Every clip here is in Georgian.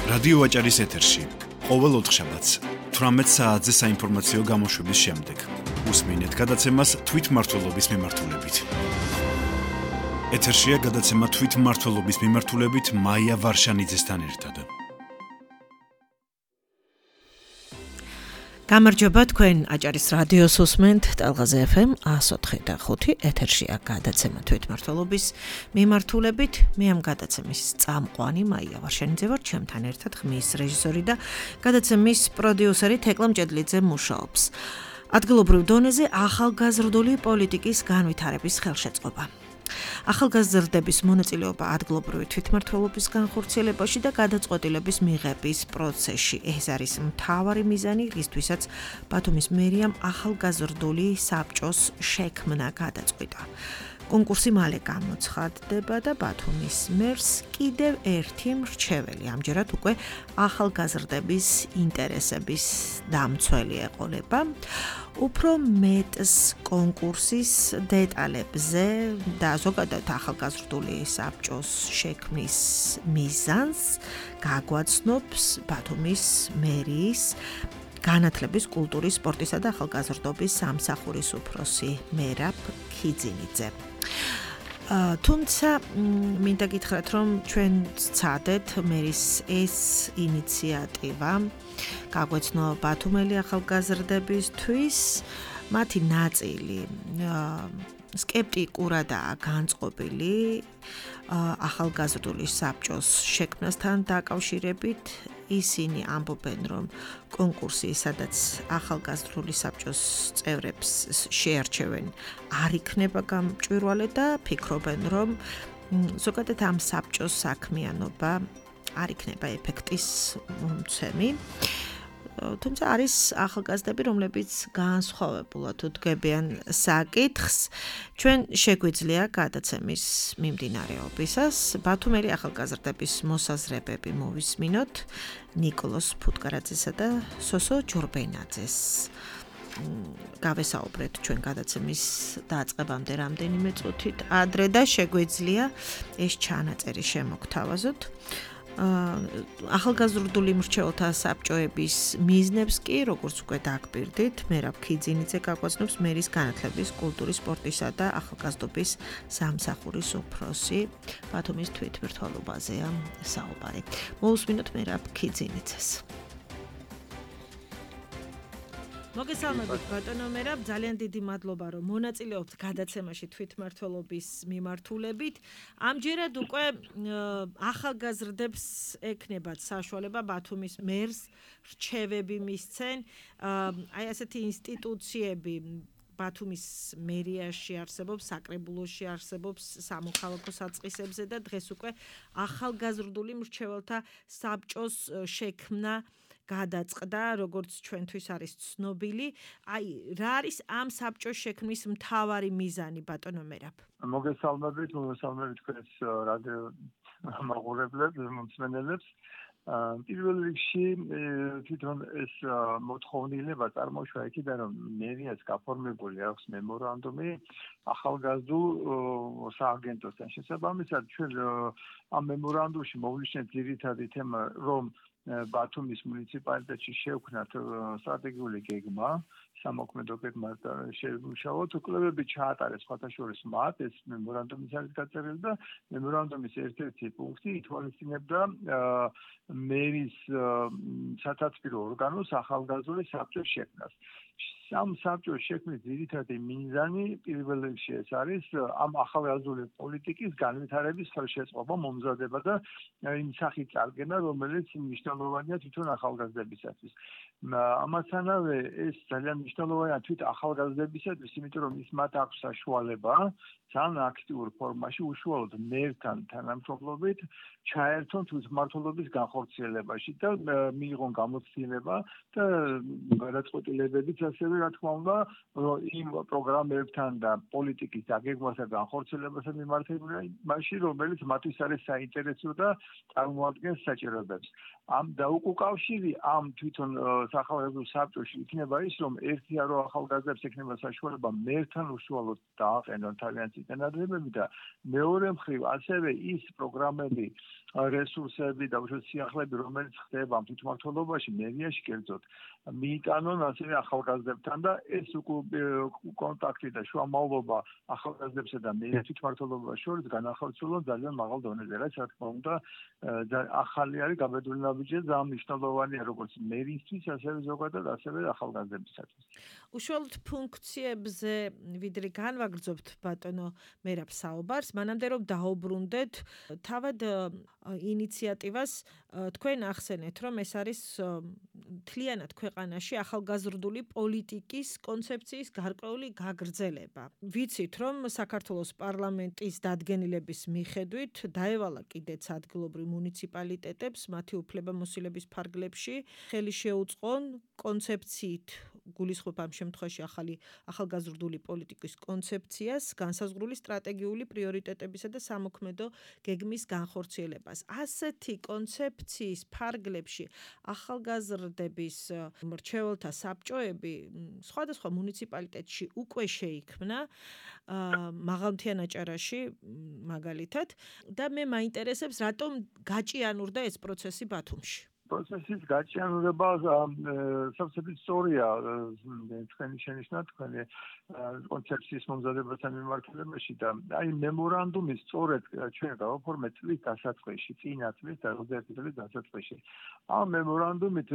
რადიო ვაჭარის ეთერში ყოველ ოთხშაბათს 18 საათზე საინფორმაციო გამოშვების შემდეგ უსმინეთ გადაცემას თვითმმართველობის მიმართულებით. ეთერშია გადაცემა თვითმმართველობის მიმართულებით მაია ვარშანიძესთან ერთად. გამარჯობა, თქვენ აჭარის რადიოს უსმენთ ტალღაზე FM 104.5 ეთერშია გადაცემა თვითმმართველობის მიმართულებით. მე ამ გადაცემის წამყვანი მაია ვარშანიძე ვარ, ჩემთან ერთად ხმის რეჟისორი და გადაცემის პროდიუსერი თეკლა მჭედლიძე მუშაობს. ადგილობრივ დონეზე ახალგაზრდული პოლიტიკის განვითარების ხელშეწყობა. ახალგაზრდების მონაწილეობა ადგილობრივი თვითმმართველობის განხორციელებაში და გადაწყვეტილების მიღების პროცესში. ეს არის მთავარი მიზანი, რისთვისაც ბათუმის მერიამ ახალგაზრდული საბჭოს შექმნა გადაწყვიტა. კონკურსი მალე გამოცხადდება და ბათუმის მერს კიდევ ერთი მრჩეველი, ამჯერად უკვე ახალგაზრდების ინტერესების დამცველი ეყოლება. უფრო მეტს კონკურსის დეტალებზე და ზოგადად ახალგაზრდული საბჭოს შექმნის მიზანს გაგვაცნობს ბათუმის მერიის განათლების, კულტურის, სპორტისა და ახალგაზრდობის სამსახურის უფროსი მერაბ ქიძინიძე. თუმცა მინდა გითხრათ, რომ ჩვენ ვცადეთ მერის ეს ინიციატივა გაგვეცნო ბათუმელი ახალგაზრდებისთვის, მათი ნაწილი სკეპტიკურადაა განწყობილი ახალგაზრდული საბჭოს შექმნასთან დაკავშირებით. ისინი ამბობენ, რომ კონკურსი, სადაც ახალგაზრდული საბჭოს წევრებს შეარჩევენ, არ იქნება გამჭვირვალე და ფიქრობენ, რომ ზოგადად ამ საბჭოს საქმიანობა არ იქნება ეფექტის მომცემი. თუმცა არის ახალგაზრდები, რომლებიც განსხვავებულად უდგებიან საკითხს. ჩვენ შეგვიძლია გადაცემის მიმდინარეობისას ბათუმელი ახალგაზრდების მოსაზრებები მოვისმინოთ ნიკოლოზ ფუტკარაძესა და სოსო ჯორბენაძეს. გავესაუბრეთ ჩვენ გადაცემის დაწყებამდე რამდენიმე წუთით ადრე და შეგვიძლია ეს ჩანაწერი შემოგთავაზოთ. ახალგაზრდული მრჩეველთა საბჭოების მიზნებს კი, როგორც უკვე დაგბირდით, მერაბ ქიძინიძე გაგვაცნობს მერის განათლების, კულტურის, სპორტისა და ახალგაზრდობის სამსახურის უფროსი. ბათუმის თვითმმართველობაზეა საუბარი. მოусმინოთ მერაბ ქიძინიძეს. მოგესალმებით ბატონო მერაბ, ძალიან დიდი მადლობა, რომ მონაწილეობთ გადაცემაში თვითმმართველობის მიმართულებით. ამჯერად უკვე ახალგაზრდებს ექნებათ საშუალება ბათუმის მერს რჩევები მისცენ. აი ასეთი ინსტიტუციები ბათუმის მერიაში არსებობს, საკრებულოში არსებობს, სამოქალაქო საწყისებზე და დღეს უკვე ახალგაზრდული მრჩეველთა საბჭოს შექმნა გადაწყდა, როგორც ჩვენთვის არის ცნობილი. აი, რა არის ამ საბჭოს შექმნის მთავარი მიზანი, ბატონო მერაბ? მოგესალმებით თქვენს რადიო მაყურებლებს, მომსმენელებს. პირველ რიგში თვითონ ეს მოთხოვნილება წარმოშვა იქიდან, რომ მერიას გაფორმებული აქვს მემორანდუმი ახალგაზრდულ სააგენტოსთან. შესაბამისად, ჩვენ ამ მემორანდუმში მოვნიშნეთ ძირითადი თემა, რომ ბათუმის მუნიციპალიტეტში შევქმნათ სტრატეგიული გეგმა, სამოქმედო გეგმა შეიმუშაოთ, კვლევები ჩაატარეს სხვათა შორის მათ, ეს მემორანდუმის არის გაწერილი და მემორანდუმის ერთ-ერთი პუნქტი ითვალისწინებდა მერის სათათბირო ორგანოს ახალგაზრდული საბჭოს შექმნას. ამ საბჭოს შექმნის ძირითადი მიზანი პირველ რიგში ეს არის ამ ახალგაზრდული პოლიტიკის განვითარების ხელშეწყობა, მომზადება და იმ სახით წარგენა, რომელიც მნიშვნელოვანია თვითონ ახალგაზრდებისათვის. ამასთანავე ეს ძალიან მნიშვნელოვანია თვით ახალგაზრდებისათვის, იმიტომ რომ ის მათ აქვს საშუალება ძალიან აქტიურ ფორმაში უშუალოდ მერთან თანამშრომლობით ჩაერთონ თვითმმართველობის განხორციელებაში და მიიღონ გამოცდილება და გადაწყვეტილებებიც ასევე რა თქმა უნდა იმ პროგრამებთან და პოლიტიკის დაგეგმვასა და განხორციელებასთან მიმართებაში, რომელიც მათთვის არის საინტერესო და წარმოადგენს საჭიროებებს. ამ და უკავშირი ამ თვითონ სახალხო საბჭოში იქნება ის, რომ ერთია რომ ახალგაზრდებს ექნება საშუალება მერთან უშუალოდ დააყენონ თავიანთი წინადადებები და მეორე მხრივ ასევე ის პროგრამები, რესურსები და უშუალოდ სიახლეები, რომელიც ხდება ამ თვითმმართველობაში, მერიაში კერძოდ, მიიტანონ ასევე ახალგაზრდებთან და ეს კონტაქტი და შუამავლობა ახალგაზრდებსა და მერიის თვითმმართველობას შორის განახორციელონ ძალიან მაღალ დონეზე, რაც რა თქმა უნდა ახალი არის გაბედული ნაბიჯი ძალიან მნიშვნელოვანია როგორც მერისთვის, ასევე ზოგადად ასევე ახალგაზრდებისათვის. უშუალოდ ფუნქციებზე ვიდრე განვაგრძობთ ბატონო მერაბ საუბარს, მანამდე რომ დაუბრუნდეთ თავად ინიციატივას თქვენ ახსენეთ, რომ ეს არის მთლიანად ქვეყანაში ახალგაზრდული პოლიტიკის კონცეფციის გარკვეული გაგრძელება. ვიცით, რომ საქართველოს პარლამენტის დადგენილების მიხედვით დაევალა კიდეც ადგილობრივ მუნიციპალიტეტებს მათი უფლებამოსილების ფარგლებში ხელი შეუწყონ კონცეფციით გულისხმობ ამ შემთხვევაში ახალგაზრდული პოლიტიკის კონცეფციას, განსაზღვრული სტრატეგიული პრიორიტეტებისა და სამოქმედო გეგმის განხორციელებას. ასეთი კონცეფციის ფარგლებში ახალგაზრდების მრჩეველთა საბჭოები სხვადასხვა მუნიციპალიტეტში უკვე შეიქმნა მაღალმთიან აჭარაში მაგალითად და მე მაინტერესებს რატომ გაჭიანურდა ეს პროცესი ბათუმში. პროცესის გაჭიანურება სავსებით სწორია თქვენი შენიშვნა თქვენი კონცეფციის მომზადებასთან მიმართულებაში და აი მემორანდუმის სწორედ ჩვენ გავაფორმეთ წლის დასაწყისში, წინა წლის და 21 წლის დასაწყისში. ამ მემორანდუმით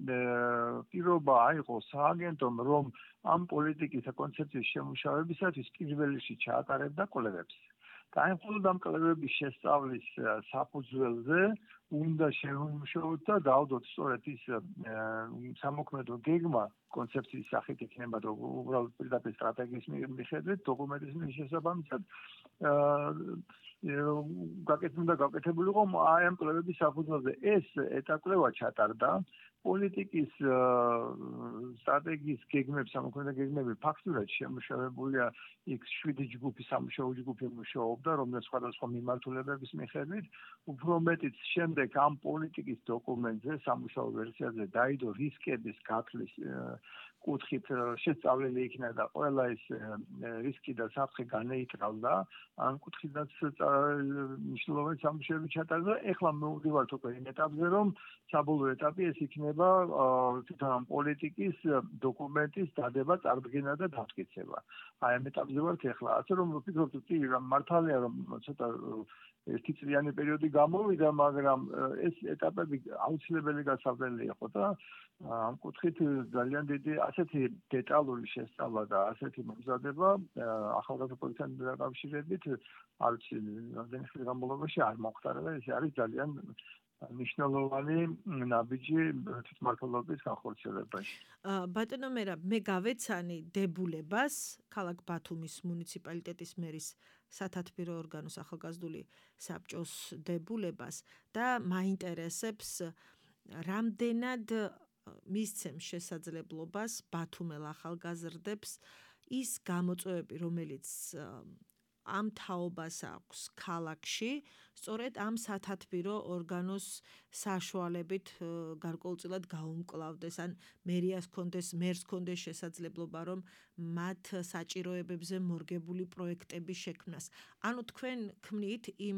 პირობა აიღო სააგენტომ, რომ ამ პოლიტიკის და კონცეფციის შემუშავებისათვის პირველ რიგში ჩაატარებდა კვლევებს. და აი მხოლოდ ამ კვლევების შესწავლის საფუძველზე უნდა შევიმუშაოთ და დავდოთ სწორედ ის სამოქმედო გეგმა კონცეფციის სახით იქნება და უბრალოდ პირდაპირ სტრატეგიის მიხედვით დოკუმენტის შესაბამისად უნდა გაკეთებული იყო აი ამ კვლევების საფუძველზე ეს ეტაკვლევა ჩატარდა პოლიტიკის სტრატეგიის გეგმები, სამოქმედო გეგმები ფაქტურად შემუშავებულია იქ 7 ჯგუფი სამუშაო ჯგუფი მუშაობდა, რომელიც სხვადასხვა მიმართულებების მიხედვით, უფრო მეტიც შემდეგ ამ პოლიტიკის დოკუმენტზე, სამუშაო ვერსიაზე დაიდო რისკების გათვლის კუთხით შესწავლილი იქნა და ყველა ეს რისკი და საფრთხე განეიკრავდა, ამ კუთხიდან მნიშვნელოვანი სამუშაოები ჩატარდა. ეხლა მოვიდივართ უკვე იმ ეტაპზე, რომ საბოლოო ეტაპი ეს იქნება თვითონ პოლიტიკის დოკუმენტის დადება, წარდგენა და დამტკიცება. აი ამ ეტაპზე ვართ ეხლა. ასე რომ ვფიქრობ, მართალია რომ ცოტა ერთი წლიანი პერიოდი გამოვიდა, მაგრამ ეს ეტაპები აუცილებელი გასავლელი იყო და ამ კუთხით ძალიან დიდი ასეთი დეტალური შესწავლა და ასეთი მომზადება ახალგაზრდა პოლიტიკთან დაკავშირებით არ ვიცი, რამდენი ხნის განმავლობაში არ მოხდა და ეს არის ძალიან მნიშვნელოვანი ნაბიჯი თვითმმართველობის განხორციელებაში. ბატონო მერაბ, მე გავეცანი დებულებას ქალაქ ბათუმის მუნიციპალიტეტის მერის სათათბირო ორგანოს ახალგაზრდული საბჭოს დებულებას და მაინტერესებს რამდენად მისცემს შესაძლებლობას ბათუმელ ახალგაზრდებს ის გამოწვევები, რომელიც ამ თაობას აქვს ქალაქში, სწორედ ამ სათათბირო ორგანოს საშუალებით გარკვეულწილად გაუმკლავდეს, ან მერს ჰქონდეს შესაძლებლობა, რომ მათ საჭიროებებზე მორგებული პროექტების შექმნას. ანუ თქვენ ქმნით იმ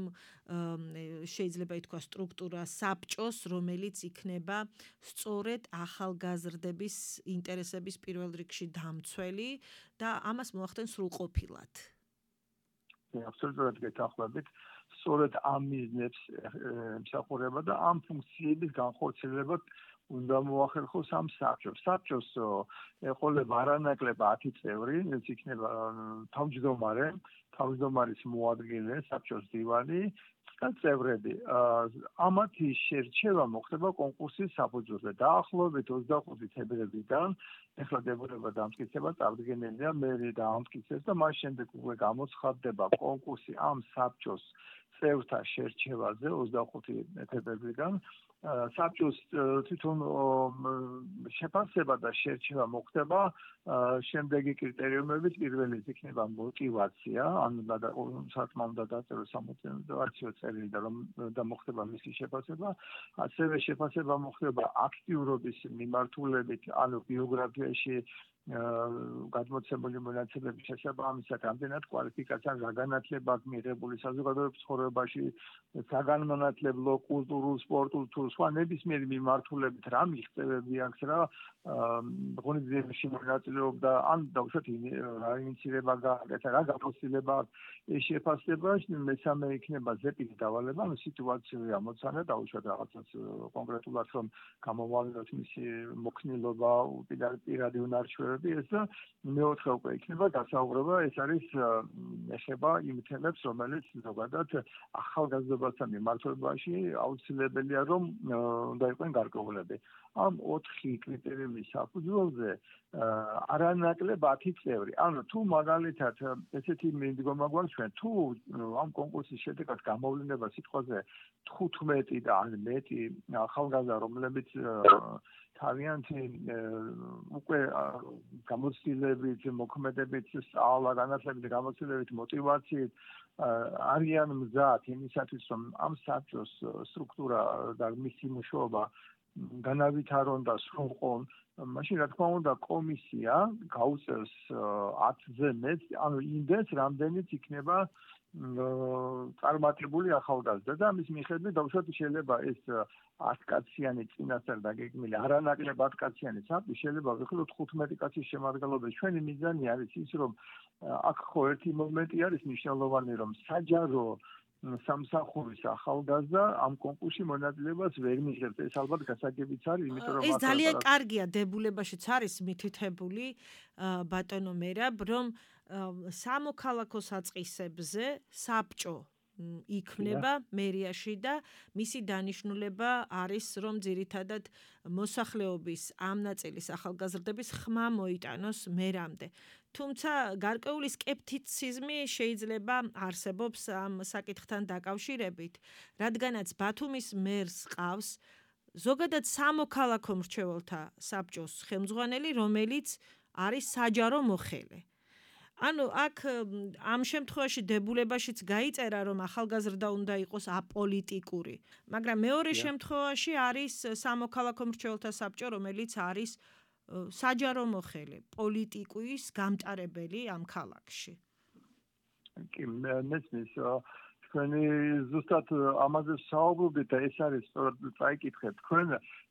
შეიძლება ითქვა სტრუქტურა საბჭოს, რომელიც იქნება სწორედ ახალგაზრდების ინტერესების პირველ რიგში დამცველი და ამას მოახდენ სრულყოფილად. აბსოლუტურად გეთანხმებით, სწორედ ამ მიზნებს ემსახურება და ამ ფუნქციების განხორციელებად უნდა მოახერხოს ამ საბჭოს. საბჭოს ეყოლება არანაკლებ 10 წევრი, ეს იქნება თავმჯდომარის მოადგილე, საბჭოს დივანი და წევრები. ამათი შერჩევა მოხდება კონკურსის საფუძველზე. დაახლოებით 25 თებერვლიდან ეხლა დებულება დამტკიცება წარდგენილია მერი და ამტკიცებს და მას შემდეგ უკვე გამოცხადდება კონკურსი ამ საბჭოს წევრთა შერჩევაზე 25 თებერვლიდან საბჭოს თვითონ შეფასება და შერჩევა მოხდება შემდეგი კრიტერიუმებით. პირველიც იქნება мотивация, ანუ სათქმა უნდა დაწეროს სამოტივაციო წერილი და მოხდება მისი შეფასება. ასევე შეფასება მოხდება აქტიურობის მიმართულებით, ანუ ბიოგრაფიაში გადმოცემული მონაცემების შესაბამისად, რამდენად კვალიფიკაცია და განათლება აქვს მიღებული საზოგადოების ცხოვრებაში, საგანმანათლებლო, კულტურულ, სპორტულ თუ სხვა ნებისმიერი მიმართულებით რა მიღწევები აქვს, რა ღონისძიებაში მონაწილეობდა, ან დაუშვათ რა ინიციირება გააკეთა, რა გაფოცილება აქვს. ეს შეფასება მესამე იქნება ზეპის დავალება, ანუ სიტუაციური ამოცანა, დაუშვათ რაღაცას კონკრეტულად რომ გამოვალინოთ მისი მოქნილობა, პირადი უნარჩვევები, ეს და მეოთხე უკვე იქნება დასაუბრება, ეს არის ეხება იმ თემებს, რომელიც ზოგადად ახალგაზრდობასთან მიმართებაში აუცილებელია, რომ უნდა იყვნენ გარკვეულები. ამ 4 კრიტერიუმის საფუძველზე არანაკლებ 10 წევრი. ანუ თუ მაგალითად ესეთი მიდგომა გვაქვს ჩვენ, თუ ამ კონკურსის შედეგად გამოვლინება სიტყვაზე 15 და ან მეტი ახალგაზრდა, რომლებიც თავიანთი უკვე გამოცდილებით, მოქმედებით, სწავლა, განათლებით, გამოცდილებით, მოტივაციით არიან მზად იმისათვის, რომ ამ საბჭოს სტრუქტურა და მისი მუშაობა განავითარონ და სრულყონ, მაშინ რა თქმა უნდა კომისია გაუწევს 10-ზე მეტ, ანუ იმდენს, რამდენიც იქნება წარმატებული ახალგაზრდა და ამის მიხედვით დაუშვათ შეიძლება ეს 10 კაციანი წინასწარ დაგეგმილი არანაკლებ 10 კაციანი საბჭო შეიძლება ვიხილოთ 15 კაცის შემადგენლობაში. ჩვენი მიზანი არის ის, რომ აქ ხო ერთი მომენტი არის მნიშვნელოვანი, რომ საჯარო სამსახურის ახალგაზრდა ამ კონკურსში მონაწილეობას ვერ მიიღებს. ეს ალბათ გასაგებიც არის, იმიტომ რომ ეს ძალიან კარგია დებულებაშიც არის მითითებული ბატონო მერაბ, რომ სამოქალაქო საწყისებზე საბჭო იქმნება მერიაში და მისი დანიშნულება არის, რომ ძირითადად მოსახლეობის ამ ნაწილის ახალგაზრდების ხმა მოიტანოს მერამდე. თუმცა გარკვეული სკეპტიციზმი შეიძლება არსებობს ამ საკითხთან დაკავშირებით, რადგანაც ბათუმის მერს ყავს ზოგადად სამოქალაქო მრჩეველთა საბჭოს ხელმძღვანელი, რომელიც არის საჯარო მოხელე. ანუ აქ ამ შემთხვევაში დებულებაშიც გაიწერა, რომ ახალგაზრდა უნდა იყოს აპოლიტიკური, მაგრამ მეორე შემთხვევაში არის სამოქალაქო მრჩეველთა საბჭო, რომელიც არის საჯარო მოხელე, პოლიტიკის გამტარებელი ამ ქალაქში. კი, მესმის თქვენი ზუსტად ამაზე საუბრობთ და ეს არის სწორად წაიკითხეთ თქვენ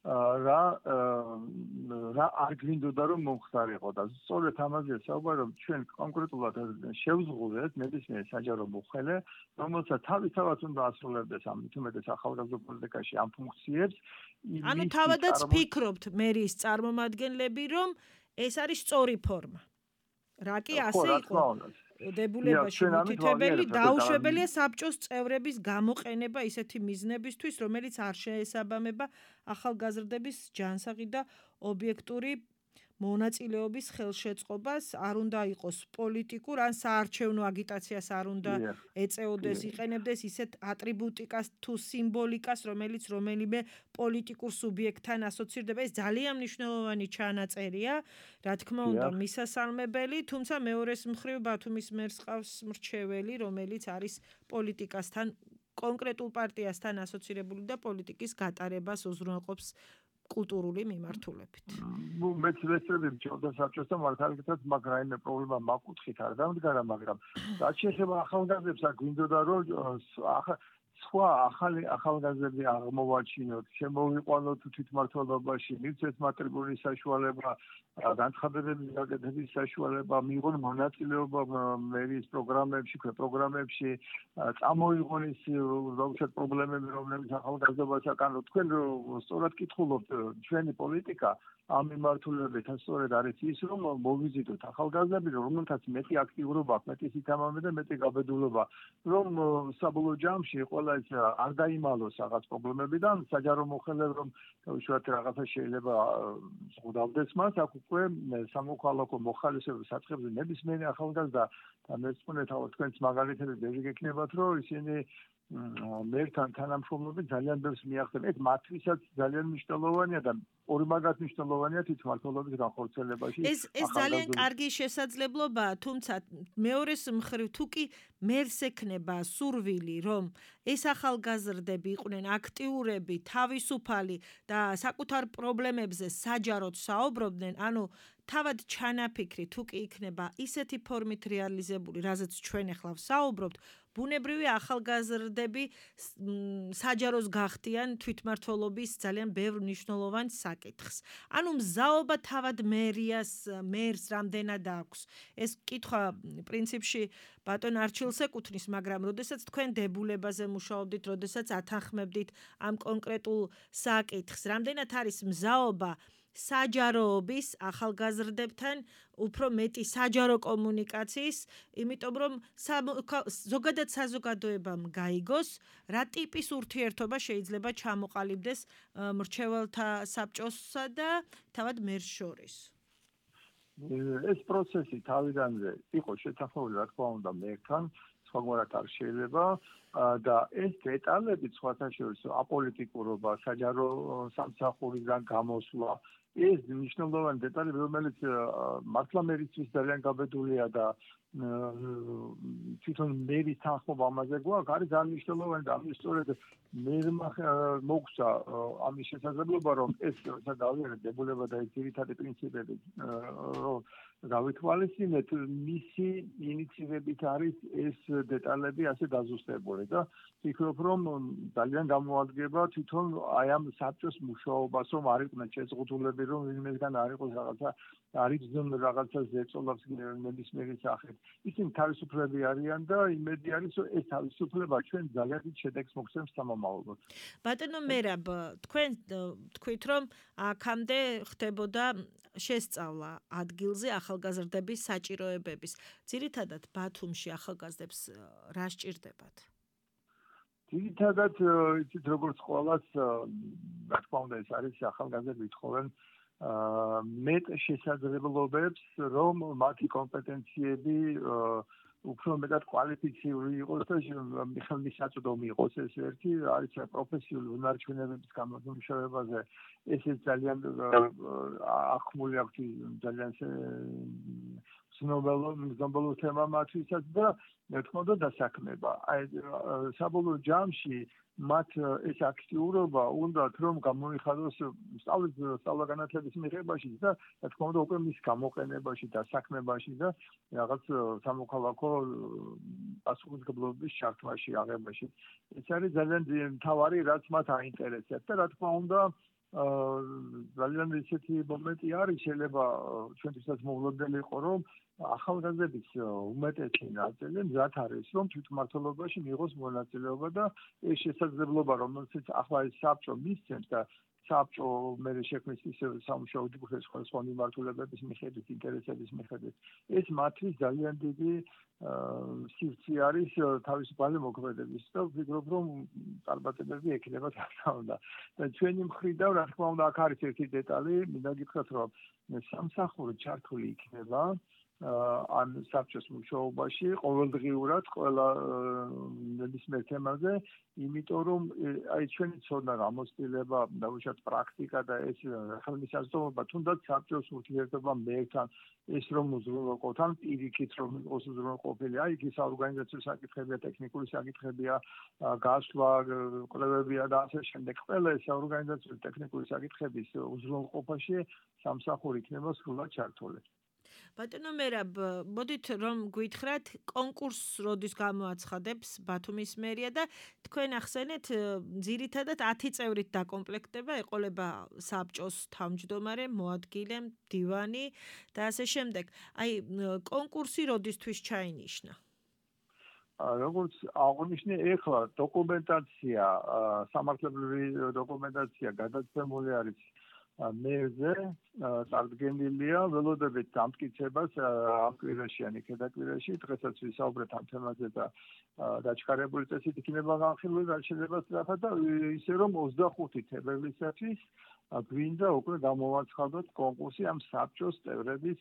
რა არ გვინდოდა რომ მომხდარიყო და სწორედ ამაზე საუბარი რომ ჩვენ კონკრეტულად შევზღუდეთ ნებისმიერ საჯარო მოხელე, რომელსაც თავისთავად უნდა ასრულებდეს ამ თუმეტეს ახალგაზრდა პოლიტიკაში ამ ფუნქციებს. ანუ თავადაც ფიქრობთ მერის წარმომადგენლები, რომ ეს არის სწორი ფორმა. რა კი ასე იყო? დებულებაში მითითებელი დაუშვებელია საბჭოს წევრების გამოყენება ისეთი მიზნებისთვის, რომელიც არ შეესაბამება ახალგაზრდების ჯანსაღი და ობიექტური მონაწილეობის ხელშეწყობას, არ უნდა იყოს პოლიტიკურ ან საარჩევნო აგიტაციას არ უნდა ეწეოდეს, იყენებდეს ისეთ ატრიბუტიკას თუ სიმბოლიკას, რომელიც რომელიმე პოლიტიკურ სუბიექტთან ასოცირდება. ეს ძალიან მნიშვნელოვანი ჩანაწერია, რა თქმა უნდა, მისასალმებელი, თუმცა მეორეს მხრივ ბათუმის მერს ყავს მრჩეველი, რომელიც არის პოლიტიკასთან, კონკრეტულ პარტიასთან ასოცირებული და პოლიტიკის გატარებას უზრუნველყოფს კულტურული მიმართულებით. მეც ვეცდები მჭირდა საბჭოსთან მართალითაც მაგ რაიმე პრობლემა მაკუთხით არ დამდგარა, მაგრამ რაც შეეხება ახალგაზრდებს, აქ გვინდოდა რომ სხვა ახალგაზრდები აღმოვაჩინოთ, შემოვიყვანოთ თვითმმართველობაში, მივცეთ მატრიკულის საშუალება, განცხადებების გაკეთების საშუალება, მიიღონ მონაწილეობა მერის პროგრამებში, პროგრამებში, წამოიღონ ის უბრალოდ პრობლემები, რომლებიც ახალგაზრდობას აკანოთ. თქვენ სწორად კითხულობთ, ჩვენი პოლიტიკა ამ მიმართულებით სწორედ არის ის, რომ მოვიზიდოთ ახალგაზრდები, რომელთაც მეტი აქტიურობა აქვს, მეტი სითამამე და მეტი გაბედულობა, რომ საბოლოო ჯამში ყველა ეს არ დაიმალოს რაღაც პრობლემებიდან, საჯარო მოხელე რომ უშუალოდ რაღაცა შეიძლება ზღუდავდეს მას, აქ უკვე სამოქალაქო მოხალისეობის საწყებზე ნებისმიერი ახალგაზრდა და მეცნიერთა თქვენს მაგალითები ბევრი გექნებათ, რომ ისინი მერთან თანამშრომლობით ძალიან ბევრს მიაღწევს. ეს მათთვისაც ძალიან მნიშვნელოვანია და ორი მაგათ მნიშვნელოვანია თვითმმართველობის განხორციელებაში. ეს ძალიან კარგი შესაძლებლობაა, თუმცა მეორეს მხრივ თუ კი მერს ექნება სურვილი, რომ ეს ახალგაზრდები იყვნენ აქტიურები, თავისუფალი და საკუთარ პრობლემებზე საჯაროდ საუბრობდნენ, ანუ თავად ჩანაფიქრი თუ კი იქნება ისეთი ფორმით რეალიზებული, რაზეც ჩვენ ახლა ვსაუბრობთ, ბუნებრივია ახალგაზრდები საჯაროს გახდიან თვითმმართველობის ძალიან ბევრ მნიშვნელოვან საკითხს. ანუ მზაობა თავად მერს რამდენად აქვს. ეს კითხვა პრინციპში ბატონ არჩილს ეკუთვნის, მაგრამ როდესაც თქვენ დებულებაზე მუშაობდით, როდესაც ათანხმებდით ამ კონკრეტულ საკითხს, რამდენად არის მზაობა საჯაროობის ახალგაზრდებთან უფრო მეტი საჯარო კომუნიკაციის, იმიტომ რომ ზოგადად საზოგადოებამ გაიგოს, რა ტიპის ურთიერთობა შეიძლება ჩამოყალიბდეს მრჩეველთა საბჭოსა და თავად მერს შორის. ეს პროცესი თავიდანვე იყო შეთანხმებული, რა თქმა უნდა, მერთან, სხვაგვარად არ შეიძლება და ეს დეტალები სხვათა შორის აპოლიტიკურობა, საჯარო სამსახურიდან გამოსვლა ეს მნიშვნელოვანი დეტალები, რომელიც მართლა მერისთვის ძალიან გაბედულია და თვითონ მერის თანხმობა ამაზე გვაქვს, არის ძალიან მნიშვნელოვანი და ამის სწორედ მერმა მოგცა ამის შესაძლებლობა, რომ ეს გადავიარეთ დებულება და ეს ძირითადი პრინციპები, რომ გავითვალისწინეთ, მისი ინიციატივით არის ეს დეტალები ასე დაზუსტებული და ვფიქრობ, რომ ძალიან გამოადგება თვითონ აი ამ საბჭოს მუშაობას, რომ არ იყვნენ შეზღუდულები, რომ ვინმესგან არ იყოს რაღაცა არ იგრძნონ რაღაცა ზეწოლავს ნებისმიერი სახით. ისინი თავისუფლები არიან და იმედი არის, რომ ეს თავისუფლება ჩვენ ძალიან დიდ შედეგს მოგცემს სამომავლოდ. ბატონო მერაბ, თქვენ თქვით, რომ აქამდე ხდებოდა შესწავლა ადგილზე ახალგაზრდების საჭიროებების. ძირითადად ბათუმში ახალგაზრდებს რა სჭირდებათ? ძირითადად იცით როგორც ყველას, რა თქმა უნდა, ეს არის ახალგაზრდები თხოვენ მეტ შესაძლებლობებს, რომ მათი კომპეტენციები უფრო მეტად კვალიფიციური იყოს და მისაწვდომი იყოს. ეს ერთი არის პროფესიული უნარჩვენებების გამომუშავებაზე. ესეც ძალიან ახმული აქვს ძალიან ცნობილ თემა მათთვისაც და რა თქმა უნდა დასაქმება. აი საბოლოო ჯამში მათ ეს აქტიურობა უნდათ რომ გამოიხადოს სწავლა-განათლების მიღებაში და რა თქმა უნდა უკვე მის გამოყენებაში და საქმებაში და რაღაც სამოქალაქო პასუხისმგებლობის ჩართვაში, აღებაში. ეს არის ძალიან მთავარი, რაც მათ აინტერესებს და რა თქმა უნდა ძალიან ისეთი მომენტი არის, შეიძლება ჩვენთვისაც მოვლენილი იყო, რომ ახალგაზრდების უმეტესი ნაწილი მზად არის, რომ თვითმმართველობაში მიიღოს მონაწილეობა და ეს შესაძლებლობა, რომელსაც ახლა ეს საბჭო მისცემს და საბჭო მე შექმნის ისე სამუშაო ჯგუფის სხვა მიმართულებების მიხედვით, ინტერესების მიხედვით. ეს მათთვის ძალიან დიდი სივრცე არის თავისუფალი მოქმედების და ვფიქრობ, რომ წარმატებები ექნება თქმა და ჩვენი მხრიდან, რა თქმა უნდა, აქ არის ერთი დეტალი, მინდა გითხრათ, რომ სამსახური ჩართული იქნება ამ საბჭოს მუშაობაში ყოველდღიურად ყველა ნებისმიერ თემაზე, იმიტომ რომ აი ჩვენი ცოდნა გამოცდილება, დაუშვათ პრაქტიკა და ეს ხელმისაწვდომობა თუნდაც საბჭოს ურთიერთობა მერთან, ეს რომ უზრუნველყოთ, ან პირიქით რომ იყოს უზრუნველყოფილი, აი ის საორგანიზაციო საკითხებია, ტექნიკური საკითხებია, გასვლა, კვლევებია და ასე შემდეგ. ყველა ეს საორგანიზაციო ტექნიკური საკითხების უზრუნველყოფაში სამსახური იქნება სრულად ჩართული. ბატონო მერაბ, მოდით რომ გვითხრათ კონკურსს როდის გამოაცხადებს ბათუმის მერია და თქვენ ახსენეთ ძირითადად 10 წევრით დაკომპლექტება, ეყოლება საბჭოს თავმჯდომარე, მოადგილე, მდივანი და ასე შემდეგ. აი კონკურსი როდისთვის ჩაინიშნა? როგორც აღნიშნე, ეხლა დოკუმენტაცია, სამართლებრივი დოკუმენტაცია გადაცემული არის მერზე, წარდგენილია, ველოდებით დამტკიცებას ამ კვირაში ან იქედა კვირაში, დღესაც ვისაუბრეთ ამ თემაზე და დაჩქარებული წესით იქნება განხილული, რაც შეიძლება სწრაფად და ისე რომ 25 თებერვლისათვის გვინდა უკვე გამოვაცხადოთ კონკურსი ამ საბჭოს წევრების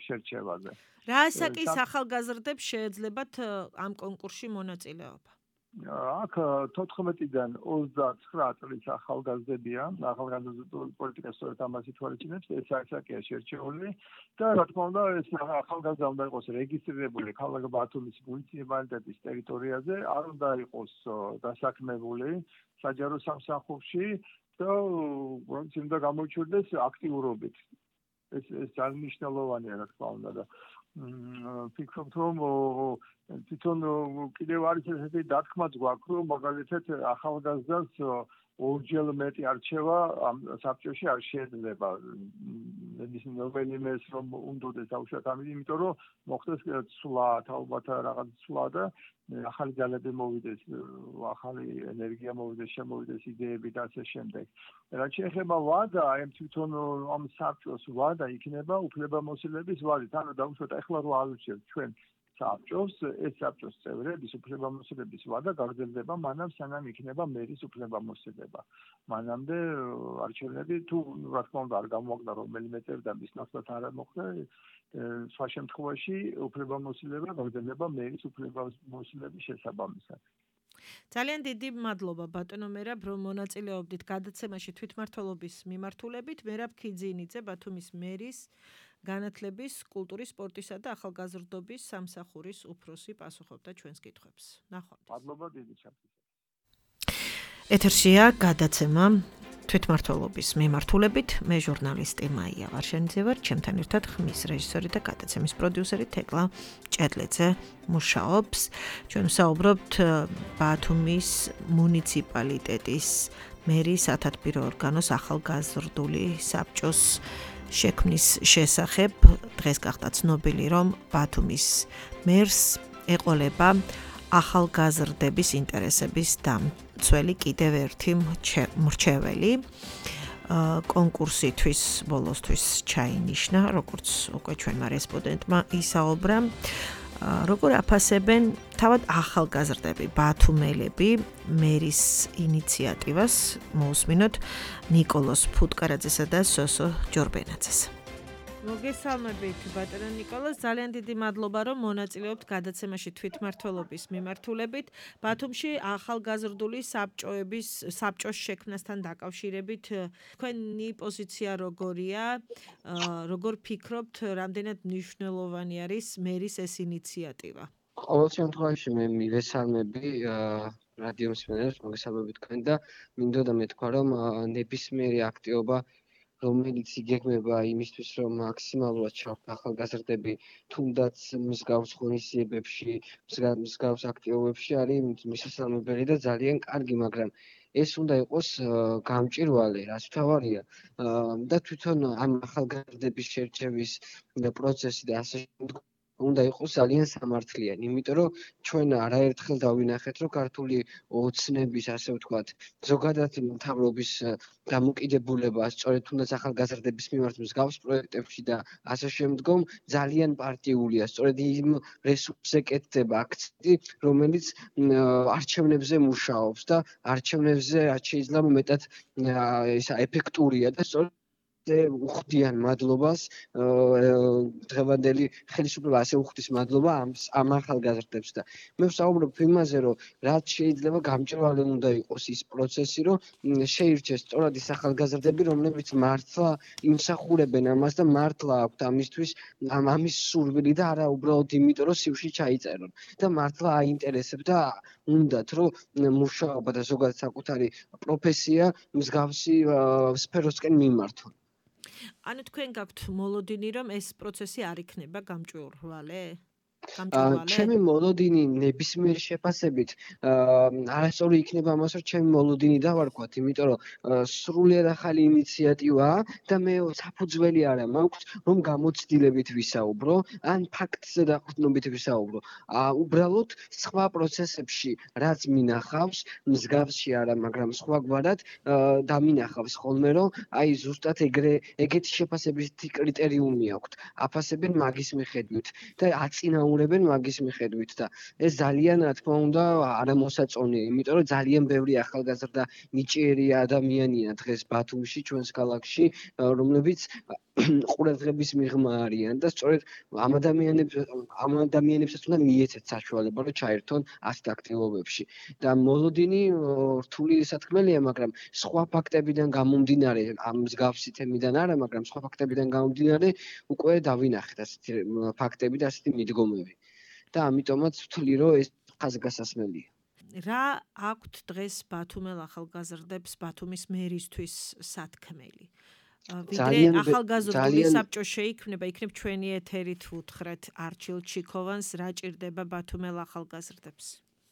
შერჩევაზე. რა ასაკის ახალგაზრდებს შეეძლებათ ამ კონკურსში მონაწილეობა? აქ 14-დან 29 წლის ახალგაზრდებია, ახალგაზრდული პოლიტიკა სწორედ ამას ითვალისწინებს, ეს აქია შერჩეული და რა თქმა უნდა ეს ახალგაზრდა უნდა იყოს რეგისტრირებული ქალაქ ბათუმის მუნიციპალიტეტის ტერიტორიაზე, არ უნდა იყოს დასაქმებული საჯარო სამსახურში და უნდა გამოჩვენდეს აქტიურობით. ეს ძალიან მნიშვნელოვანია რა თქმა უნდა და ფიქრობ რომ თვითონ კიდევ არის ესეთი დათქმაც გვაქვს რომ მაგალითად ახალგაზრდას ორჯერ მეტი არჩევა ამ საბჭოში არ შეიძლება ის რომელიმეს რომ უნდოდეს დაუშვათ ამით იმიტომ რომ მოხდეს ცვლა თაობათა რაღაც ცვლა და ახალი ძალები მოვიდეს ახალი ენერგია მოვიდეს შემოვიდეს იდეები და ასე შემდეგ რაც შეეხება ვადა აი თვითონ ამ საბჭოს ვადა იქნება უფლებამოსილების ვადით ანუ დაუშვათ ახლა რო ავირჩევთ ჩვენ საბჭოს ეს საბჭოს წევრების უფლებამოსილების ვადა გაგრძელდება მანამ სანამ იქნება მერის უფლებამოსილება მანამდე არჩევნები თუ რა თქმა უნდა არ გამოაკლდა რომელიმე წევრი და მის ნაცვლად არ მოხდა სხვა შემთხვევაში უფლებამოსილება გაგრძელდება მერის უფლებამოსილების შესაბამისად ძალიან დიდი მადლობა ბატონო მერაბ რომ მონაწილეობდით გადაცემაში თვითმმართველობის მიმართულებით მერაბ ქიძინიძე ბათუმის მერის განათლების, კულტურის, სპორტისა და ახალგაზრდობის სამსახურის უფროსი პასუხობდა ჩვენს კითხვებს. ნახვამდის. მადლობა დიდი ჩართვისა. ეთერშია გადაცემა თვითმმართველობის მიმართულებით. მე ჟურნალისტი მაია ვარშენიძე ვარ, ჩემთან ერთად ხმის რეჟისორი და გადაცემის პროდიუსერი თეკლა ჭედლეძე მუშაობს. ჩვენ ვსაუბრობთ ბათუმის მუნიციპალიტეტის მერის სათათბირო ორგანოს ახალგაზრდული საბჭოს შექმნის შესახებ დღეს გახდა ცნობილი რომ ბათუმის მერს ეყოლება ახალგაზრდების ინტერესების დამცველი კიდევ ერთი მრჩეველი კონკურსისთვის ბოლოსთვის ჩაინიშნა როგორც უკვე ჩვენმა რესპონდენტმა ისაუბრა როგორ აფასებენ თავად ახალგაზრდები ბათუმელები მერის ინიციატივას მოусმინოთ ნიკოლოზ ფუტკარაძესა და სოსო ჯორბენაძეს. მოგესალმებით ბატონო ნიკოლოზ, ძალიან დიდი მადლობა რომ მონაწილეობთ გადაცემაში თვითმმართველობის მიმართულებით. ბათუმში ახალგაზრდული საბჭოს შექმნასთან დაკავშირებით თქვენი პოზიცია როგორია? როგორ ფიქრობთ, რამდენად მნიშვნელოვანი არის მერის ეს ინიციატივა? ყოველ შემთხვევაში მე მივესალმები რადიო მსმენელებს, მოგესალმები თქვენ და მინდოდა მეთქვა რომ ნებისმიერი აქტივობა რომელიც იგეგმება იმისთვის რომ მაქსიმალურად ჩავხდეთ ახალგაზრდები თუნდაც მსგავს ღონისძიებებში, მსგავს აქტივობებში არის მისასალმებელი და ძალიან კარგი, მაგრამ ეს უნდა იყოს გამჭვირვალე, რაც მთავარია და თვითონ ამ ახალგაზრდების შერჩევის პროცესი და ასე შემდეგ უნდა იყოს ძალიან სამართლიანი, იმიტომ რომ ჩვენ არაერთხელ დავინახეთ, რომ ქართული ოცნების, ასე ვთქვათ, ზოგადად მთავრობის დამოკიდებულება, სწორედ თუნდაც ახალგაზრდების მიმართ მსგავს პროექტებში და ასე შემდგომ ძალიან პარტიულია, სწორედ იმ რესურსზე კეთდება აქცენტი, რომელიც არჩევნებზე მუშაობს და არჩევნებზე რაც შეიძლება მეტად ეფექტურია და სწორედ უხდიან მადლობას დღევანდელი ხელისუფლება ასე უხდის მადლობა ამ ახალგაზრდებს და მე ვსაუბრობ იმაზე რომ რაც შეიძლება გამჭვირვალე უნდა იყოს ის პროცესი რომ შეირჩეს სწორად ის ახალგაზრდები რომლებიც მართლა იმსახურებენ ამას და მართლა აქვთ ამისთვის ამის სურვილი და არა უბრალოდ იმიტომ რომ სივრში ჩაიწერონ და მართლა აინტერესებს და უნდათ რომ მუშაობა და ზოგადად საკუთარი პროფესია მსგავსი სფეროსკენ მიმართონ ანუ თქვენ გაქვთ მოლოდინი რომ ეს პროცესი არ იქნება გამჭვირვალე? ჩემი მოლოდინი ნებისმიერ შეფასებით არასწორი იქნება ამას რომ ჩემი მოლოდინი დავარქვათ, იმიტომ რომ სრულიად ახალი ინიციატივაა და მე საფუძველი არა მაქვს რომ გამოცდილებით ვისაუბრო, ან ფაქტზე დაყრდნობით ვისაუბრო. უბრალოდ სხვა პროცესებში რაც მინახავს, მსგავსი არა, მაგრამ სხვაგვარად დამინახავს ხოლმე რომ აი ზუსტად ეგეთი შეფასებითი კრიტერიუმი აქვთ. აფასებენ მაგის მიხედვით და აწინაურებენ აბსოლუტურებენ მაგის მიხედვით და ეს ძალიან რა თქმა უნდა არამოსაწონია, იმიტომ რომ ძალიან ბევრი ახალგაზრდა ნიჭიერი ადამიანია დღეს ბათუმში, ჩვენს ქალაქში, რომლებიც ყურადღების მიღმა არიან და სწორედ ამ ადამიანებსაც უნდა მიეცეთ საშუალება რომ ჩაერთონ ასეთ აქტივობებში და მოლოდინი რთული სათქმელია, მაგრამ სხვა ფაქტებიდან გამომდინარე, ამ მსგავსი თემიდან არა, მაგრამ სხვა ფაქტებიდან გამომდინარე უკვე დავინახეთ ასეთი ფაქტები და ასეთი მიდგომები და ამიტომაც ვთვლი რომ ეს ხაზგასასმელია. რა აქვთ დღეს ბათუმელ ახალგაზრდებს ბათუმის მერისთვის სათქმელი? ვიდრე ახალგაზრდული საბჭო შეიქმნება, იქნებ ჩვენი ეთერით უთხრეთ არჩილ ჩიქოვანს, რა ჭირდება ბათუმელ ახალგაზრდებს?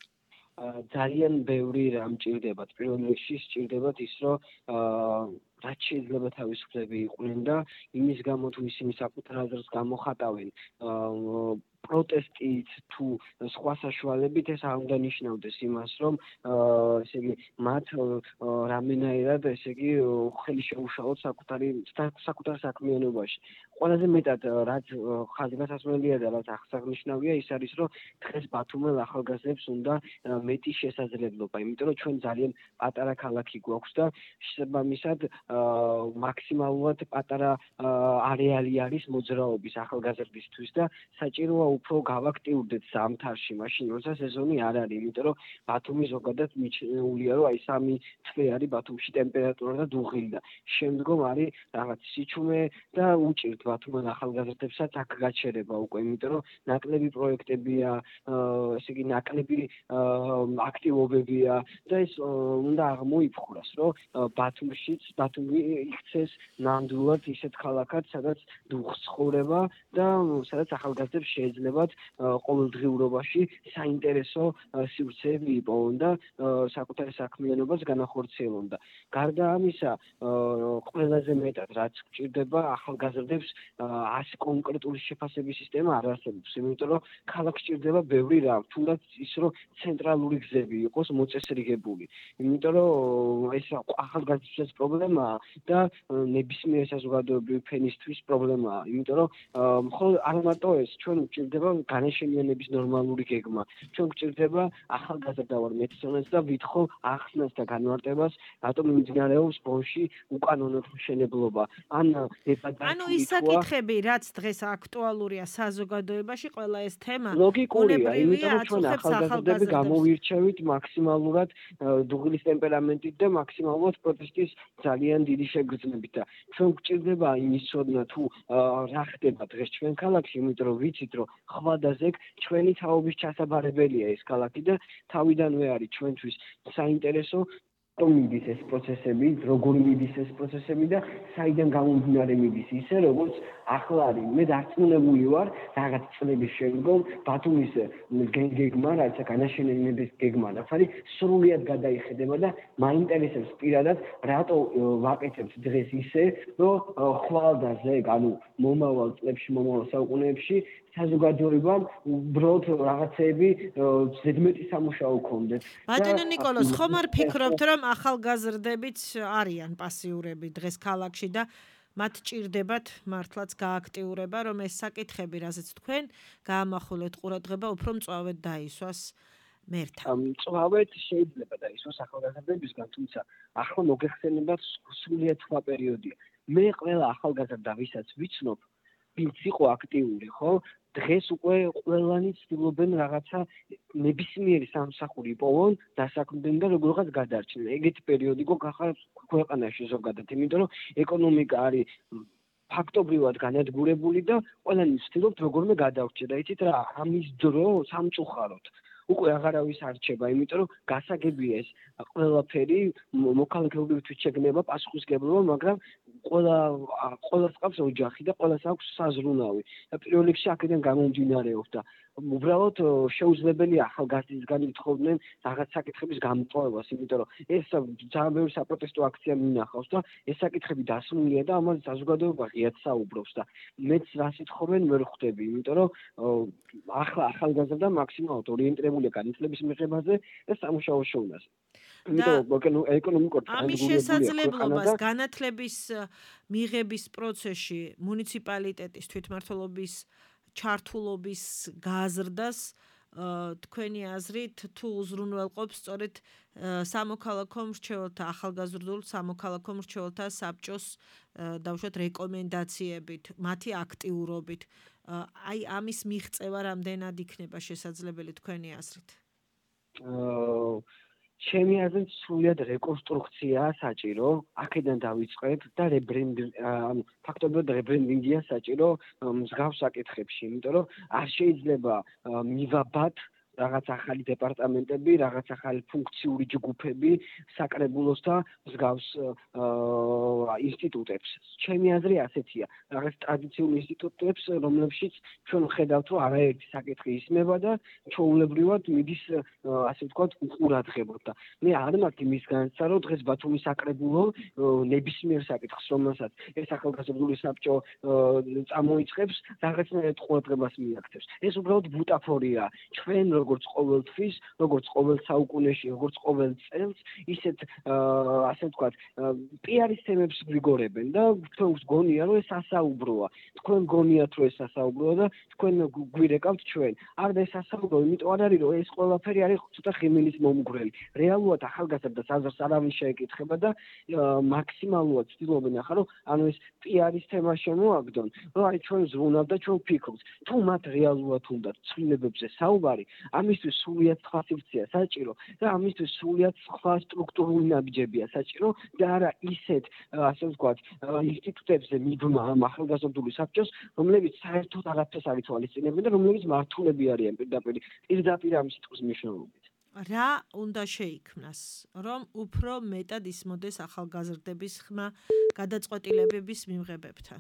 ძალიან ბევრი რამ ჭირდებათ. პირველ რიგში ჭირდებათ ის, რომ რაც შეიძლება თავისუფლები იყვნენ და იმის გამო თუ ისინი საკუთარ აზრს გამოხატავენ პროტესტით თუ სხვა საშუალებით, ეს არ უნდა ნიშნავდეს იმას, რომ ესე იგი მათ რამენაირად ესე იგი ხელი შეუშალოთ საკუთარ საქმიანობაში. ყველაზე მეტად რაც ხაზგასასმელია და რაც აღსანიშნავია ის არის, რომ დღეს ბათუმელ ახალგაზრდებს უნდა მეტი შესაძლებლობა, იმიტომ რომ ჩვენ ძალიან პატარა ქალაქი გვაქვს და შესაბამისად მაქსიმალურად პატარა არეალი არის მოძრაობის ახალგაზრდისთვის და საჭიროა უფრო გავაქტიურდეთ ზამთარში, მაშინ როცა სეზონი არ არის, იმიტომ რომ ბათუმი ზოგადად მიჩნეულია, რომ აი 3 თვე არის ბათუმში ტემპერატურა და დუღილი და შემდგომ არის რაღაც სიჩუმე და უჭირთ ბათუმელ ახალგაზრდებსაც აქ გაჩერება უკვე, იმიტომ რომ ნაკლები პროექტებია, ესე იგი ნაკლები აქტივობებია და ეს უნდა აღმოიფხვრას, რომ ბათუმი იქცეს ნამდვილად ისეთ ქალაქად, სადაც დუხს ცხოვრება და სადაც ახალგაზრდებს შეეძლებათ ყოველდღიურობაში საინტერესო სივრცეები იპოვონ და საკუთარ საქმიანობას განახორციელონ და გარდა ამისა ყველაზე მეტად რაც გჭირდება ახალგაზრდებს ასე კონკრეტული შეფასების სისტემა არ არსებობს, იმიტომ რომ ქალაქს ჭირდება ბევრი რამ, თუნდაც ის რომ ცენტრალური გზები იყოს მოწესრიგებული, იმიტომ რომ ეს ახალგაზრდების პრობლემაა და ნებისმიერ საზოგადოებრივ ფენისთვის პრობლემაა, იმიტომ რომ მხოლოდ არ მარტო ეს, ჩვენ გვჭირდება განაშენიანების ნორმალური გეგმა, ჩვენ გვჭირდება ახალგაზრდა ვარ მეცნიერს და ვითხოვ ახსნას და განმარტებას, რატომ მიმდინარეობს ბონში უკანონო მშენებლობა. ანუ ის საკითხები, რაც დღეს აქტუალურია საზოგადოებაში, ყველა ეს თემა ლოგიკურია, იმიტომ რომ ჩვენ ახალგაზრდები გამოვირჩევით მაქსიმალურად დუღილის ტემპერამენტით და მაქსიმალურად პროტესტის ძალიან დიდი შეგრძნებით და ჩვენ გვჭირდება იმის ცოდნა თუ რა ხდება დღეს ჩვენ ქალაქში, იმიტომ რომ ვიცით რომ ხვადაზეგ ჩვენი თაობის ჩასაბარებელია ეს ქალაქი და თავიდანვე არის ჩვენთვის საინტერესო მიდის ეს პროცესები, როგორ მიდის ეს პროცესები და საიდან გამომდინარე მიდის ისე, როგორც ახლა არის. მე დარწმუნებული ვარ, რაღაც წლების შემდგომ ბათუმის გეგმა, რაც განაშენების გეგმა, რაც არის სრულიად გადაიხედება და მაინტერესებს პირადად, რატო ვაკეთებთ დღეს ისე, რომ ხვალდაზეგ, ანუ მომავალ წლებში, მომავალ საუკუნეებში საზოგადოებამ უბრალოდ რაღაცეები ზედმეტი სამუშაო ქონდეს. ბატონო ნიკოლოზ, ხომ არ ფიქრობთ, რომ ახალგაზრდებიც არიან პასიურები დღეს ქალაქში და მათ ჭირდებათ მართლაც გააქტიურება, რომ ეს საკითხები, რაზეც თქვენ გაამახვილეთ ყურადღება, უფრო მწვავედ დაისვას მერთან. მწვავედ შეიძლება დაისვას ახალგაზრდებისგან, თუმცა ახლა მოგეხსენებათ სრულიად სხვა პერიოდია. მე ყველა ახალგაზრდა ვისაც ვიცნობ, ვინც იყო აქტიური, ხო? დღეს უკვე ყველანი ცდილობენ რაღაცა ნებისმიერი სამსახური იპოვონ, დასაქმდნენ და როგორღაც გადარჩნენ. ეგეთი პერიოდი გვაქვს ქვეყანაში ზოგადად, იმიტომ რომ ეკონომიკა არის ფაქტობრივად განადგურებული და ყველანი ცდილობთ როგორმე გადავრჩეთ და იცით რა, ამის დრო სამწუხაროდ უკვე აღარავის არ რჩება, იმიტომ რომ გასაგებია ეს ყველაფერი მოქალაქეობრივით შეგნება პასუხისგებლობა, მაგრამ ყველას ყავს ოჯახი და ყველას აქვს საზრუნავი. და პირველ რიგში აქედან გამომდინარეობს და უბრალოდ შეუძლებელია ახალგაზრდისგან ითხოვდნენ რაღაც საკითხების გამწვავებას, იმიტომ რომ ეს ძალიან ბევრი საპროტესტო აქცია მინახავს და ეს საკითხები დასმულია და ამაზე საზოგადოება ღიად საუბრობს და მეც რას ითხოვენ ვერ ხვდები, იმიტომ რომ ახლა ახალგაზრდა მაქსიმალურად ორიენტირებულია განათლების მიღებაზე და სამუშაო შეუნაზე. იმიტომ ეკონომიკურად ამის შესაძლებლობას განათლების მიღების პროცესში მუნიციპალიტეტის თვითმმართველობის ჩართულობის გაზრდას თქვენი აზრით თუ უზრუნველყოფს სწორედ სამოქალაქო მრჩეველთა ახალგაზრდულ სამოქალაქო მრჩეველთა საბჭოს დავუშვათ რეკომენდაციებით, მათი აქტიურობით, აი ამის მიღწევა რამდენად იქნება შესაძლებელი თქვენი აზრით? ჩემი აზრით სრულად რეკონსტრუქციაა საჭირო, აქედან დავიწყებ და ფაქტობრივად რებრენდინგია საჭირო მსგავს საკითხებში, იმიტომ რომ არ შეიძლება მივაბად რაღაც ახალი დეპარტამენტები, რაღაც ახალი ფუნქციური ჯგუფები საკრებულოს და მსგავს ინსტიტუტებს. ჩემი აზრი ასეთია, რაღაც ტრადიციულ ინსტიტუტებს, რომლებშიც ჩვენ ხედავთ, რომ არაერთი საკითხი ისმება და ჩვეულებრივად მიდის, ასე ვთქვათ, უყურადღებოდ და მე არ მაქვს იმის განცდა, რომ დღეს ბათუმის საკრებულო ნებისმიერ საკითხს, რომელსაც ეს ახალგაზრდული საბჭო წამოიწყებს, რაღაცნაირად ყურადღებას მიაქცევს. ეს უბრალოდ ბუტაფორია. ჩვენ როგორც ყოველთვის, როგორც ყოველ საუკუნეში, როგორც ყოველ წელს, ისეთ ასე ვთქვათ, პიარის თემებს გვიგორებენ და თქვენ გონია, რომ ეს ასაუბროა. თქვენ გონიათ, რომ ეს ასაუბროა და თქვენ გვირეკავთ ჩვენ. არა ეს ასაუბრო, იმიტომ არ არის, რომ ეს ყველაფერი არის ცოტა ხიმილის მომგვრელი. რეალურად ახალგაზრდას აზრს არავინ შეეკითხება და მაქსიმალურად ცდილობენ ახლა, რომ ანუ ეს პიარის თემა შემოაგდონ, რომ აი ჩვენ ზრუნავ და ჩვენ ვფიქრობთ. თუ მათ რეალურად უნდა ცვლილებებზე საუბარი, ამისთვის სრულიად სხვა სივრცეა საჭირო და ამისთვის სრულიად სხვა სტრუქტურული ნაბიჯებია საჭირო და არა ისეთ, ასე ვთქვათ, ინსტიტუტებზე მიბმა ამ ახალგაზრდული საბჭოს, რომლებიც საერთოდ არაფერს არ ითვალისწინებენ და რომლებიც მართულები არიან პირდაპირ ამ სიტყვის მნიშვნელობით. რა უნდა შეიქმნას, რომ უფრო მეტად ისმოდეს ახალგაზრდების ხმა გადაწყვეტილებების მიღებებთან?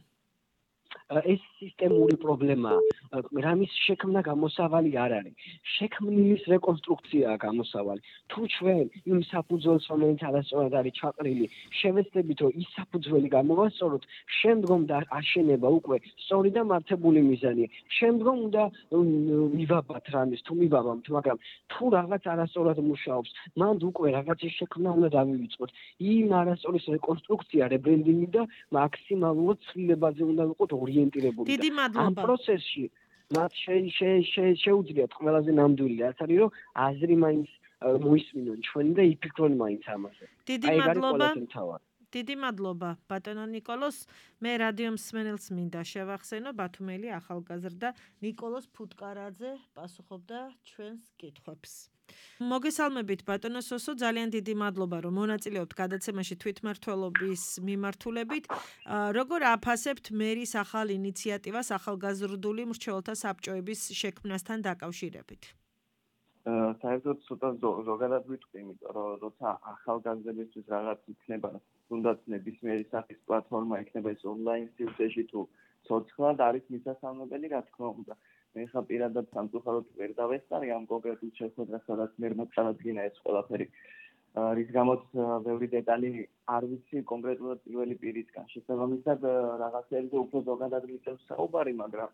ეს სისტემური პრობლემაა. რამის შექმნა გამოსავალი არ არის. შექმნილის რეკონსტრუქციაა გამოსავალი. თუ ჩვენ იმ საფუძველს, რომელიც არასწორად არის ჩაყრილი, შევეცდებით, რომ ის საფუძველი გამოვასწოროთ, შემდგომ და აშენება უკვე სწორი და მართებული მიზანია. შემდგომ უნდა მივაბათ რამის, თუ მივაბამთ, მაგრამ თუ რაღაც არასწორად მუშაობს, მანდ უკვე რაღაცის შექმნა უნდა დავივიწყოთ. იმ არასწორის რეკონსტრუქცია, რებრენდინგი და მაქსიმალურად ცვლილებაზე უნდა ვიყოთ ორიენტირებული. დიდი მადლობა. ამ პროცესში მათ შეუძლიათ ყველაზე ნამდვილი რაც არის, რომ აზრი მაინც მოისმინონ ჩვენი და იფიქრონ მაინც ამაზე. დიდი მადლობა. დიდი მადლობა ბატონო ნიკოლოს. მე რადიო მსმენელს მინდა შევახსენო ბათუმელი ახალგაზრდა ნიკოლოს ფუტკარაძე პასუხობდა ჩვენს კითხვებს. მოგესალმებით ბატონო სოსო, ძალიან დიდი მადლობა რომ მონაწილეობთ გადაცემაში თვითმმართველობის მიმართულებით. როგორ აფასებთ მერის ახალ ინიციატივას ახალგაზრდული მრჩეველთა საბჭოების შექმნასთან დაკავშირებით? საერთოდ ცოტა ზოგადად ვიტყვი, იმიტომ რომ როცა ახალგაზრდებისთვის რაღაც იქნება, თუნდაც ნებისმიერი სახის პლატფორმა იქნება ეს ონლაინ სივრცეში თუ ცოცხლად არის მისასალმებელი, რა თქმა უნდა. მე ხა პირადად სამწუხაროდ ვერ დავესწარი ამ კონკრეტულ შეხვედრას, სადაც მე მოწარადგინა ეს ყველაფერი. რის გამოც ბევრი დეტალი არ ვიცი კონკრეტულად პირველი პირისგან. შესაბამისად რაღაცებზე უფრო ზოგადად მიწევს საუბარი, მაგრამ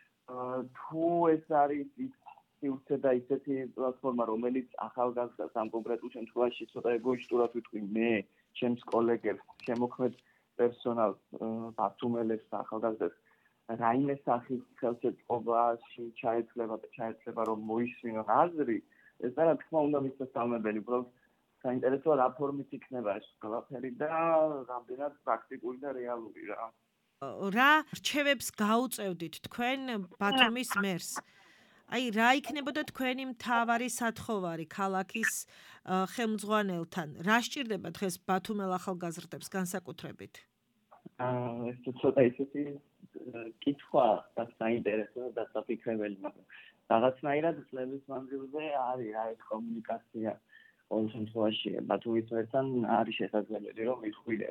თუ ეს არის სივრცე და ისეთი პლატფორმა, რომელიც ახალგაზრდას ამ კონკრეტულ შემთხვევაში ცოტა ეგოისტურად ვიტყვი მე, ჩემს კოლეგებს, შემოქმედ პერსონალს, ბათუმელებს და ახალგაზრდებს რაიმე სახის ხელშეწყობაში ჩაეცლება რომ მოისმინონ აზრი, ეს რა თქმა უნდა მისასალმებელი, უბრალოდ საინტერესოა რა ფორმით იქნება ეს ყველაფერი და რამდენად პრაქტიკული და რეალური რა. რა რჩევებს გაუწევდით თქვენ ბათუმის მერს? აი რა იქნებოდა თქვენი მთავარი სათხოვარი ქალაქის ხელმძღვანელთან? რა სჭირდება დღეს ბათუმელ ახალგაზრდებს განსაკუთრებით? ეს ცოტა ისეთი კითხვა და საინტერესო და საფიქრებელი, მაგრამ რაღაცნაირად წლების მანძილზე არის რა ეს კომუნიკაცია ყოველ შემთხვევაში ბათუმის მერთან არის შესაძლებელი რომ მithwile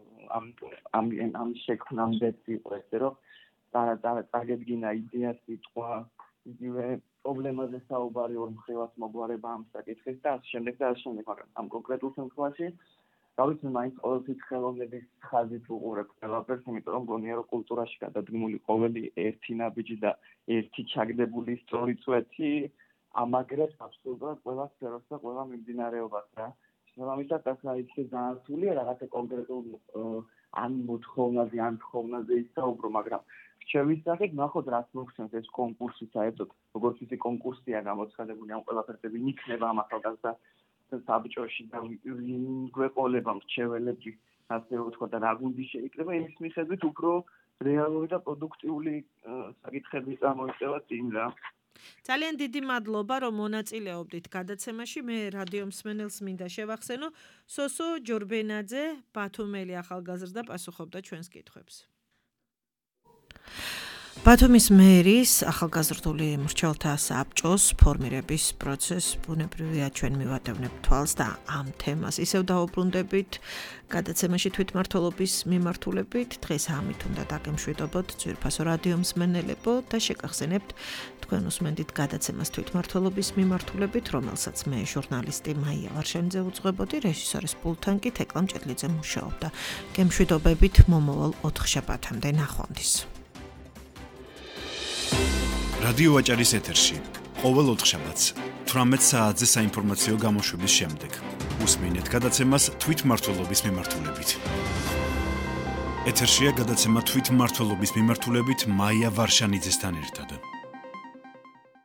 ამ შექმნამდე იყო ესე რომ წაგედგინა იდეა სიტყვა იგივე პრობლემაზე საუბარი ორ მხრივად მოგვარება ამ საკითხის და ამ შემდეგ, მაგრამ ამ კონკრეტულ შემთხვევაში გავიცი მაინც ყოველთვის ხელოვნების ხაზით უყურებ ყველაფერს, იმიტომ რომ გონია რომ კულტურაში გადადგმული ყოველი ერთი ნაბიჯი და ერთი ჩაგდებული სწორი წვეთი ამაგრებს აბსოლუტურად ყველა სფეროს და ყველა მიმდინარეობას რა. შესაბამისად ახლა ისე დაასრულია რაღაცა კონკრეტულ ან მოთხოვნაზე ან თხოვნაზე ისაუბრო, მაგრამ ჩემის სახით ნახოთ რაც მოხსენს ეს კონკურსი საერთოდ როგორც ისე კონკურსია გამოცხადებული ამ ყველაფერზე ვინ იქნება ამ ახალგაზრდა საბჭოში და ვინ გვეყოლება მრჩეველები ასე ვთქვა და რა გუნდი შეიკრება იმის მიხედვით უფრო რეალური და პროდუქტიული საკითხები წამოიწევა წინ რა. ძალიან დიდი მადლობა რომ მონაწილეობდით გადაცემაში. მე რადიო მსმენელს მინდა შევახსენო სოსო ჯორბენაძე ბათუმელი ახალგაზრდა პასუხობდა ჩვენს კითხვებს. ბათუმის მერის ახალგაზრდული მრჩეველთა საბჭოს ფორმირების პროცესს ბუნებრივია ჩვენ მივატევნებთ თვალს და ამ თემას ისევ დაუბრუნდებით გადაცემაში თვითმმართველობის მიმართულებით. დღეს ამით უნდა დაგემშვიდობოთ ძვირფასო რადიო მსმენელებო და შეგახსენებთ თქვენ უსმენდით გადაცემას თვითმმართველობის მიმართულებით, რომელსაც მე ჟურნალისტი მაია ვარშანიძე უძღვებოდი, რეჟისორის პულტთან კი თეკლა მჭედლიძე მუშაობდა. გემშვიდობებით მომავალ 4 შაბათამდე ნახვამდის. რადიო ვაჭარის ეთერში ყოველ 4 შაბათს 18 საათზე საინფორმაციო გამოშვების შემდეგ უსმინეთ გადაცემას თვითმმართველობის მიმართულებით. ეთერშია გადაცემა თვითმმართველობის მიმართულებით მაია ვარშანიძესთან ერთად.